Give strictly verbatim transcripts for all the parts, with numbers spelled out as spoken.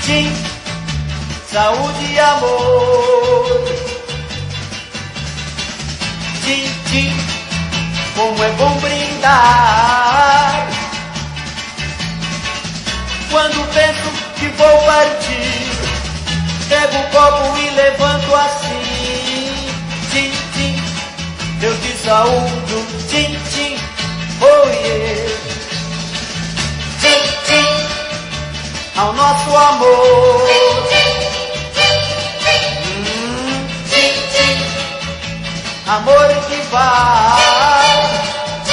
tim, saúde e amor. Tim, tim, como é bom brindar. Quando penso que vou partir, pego o copo e levanto assim. Tim, tim, eu te saúdo. Tim, tim, oh yeah. Tim, tim, ao nosso amor. Hum, tim, tim, amor que vai.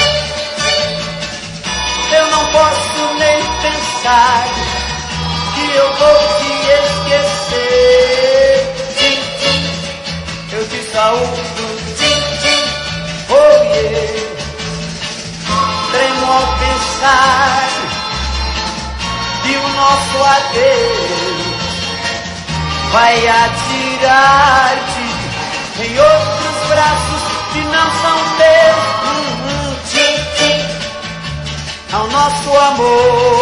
Eu não posso nem pensar que eu vou te esquecer. Tim, tim, eu te saúdo. Tim, tim, oh yeah. Tremo ao pensar que o nosso adeus vai atirar-te em outros braços que não são meus. Hum, hum, tim, tim, ao nosso amor.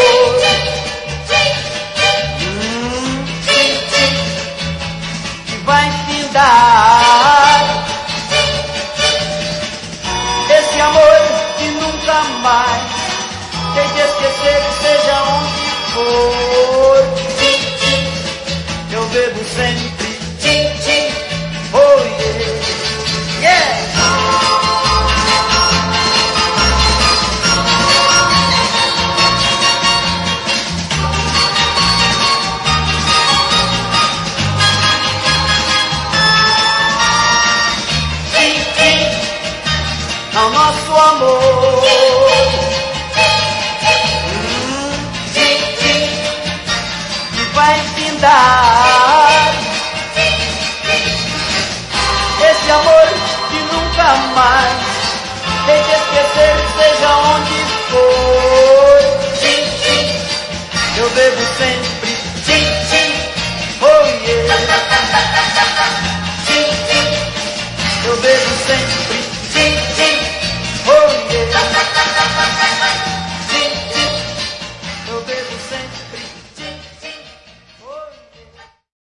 Hum, tim, tim, que vai findar. Esse amor que nunca mais tem de esquecer, seja onde for. Tim, tim, eu bebo sempre. Tim, tim, oh yeah. Yeah! Ao nosso amor. Hum, tim, tim, que vai findar. Esse amor que nunca mais tem de esquecer, seja onde for. Tim, tim, eu bebo sempre.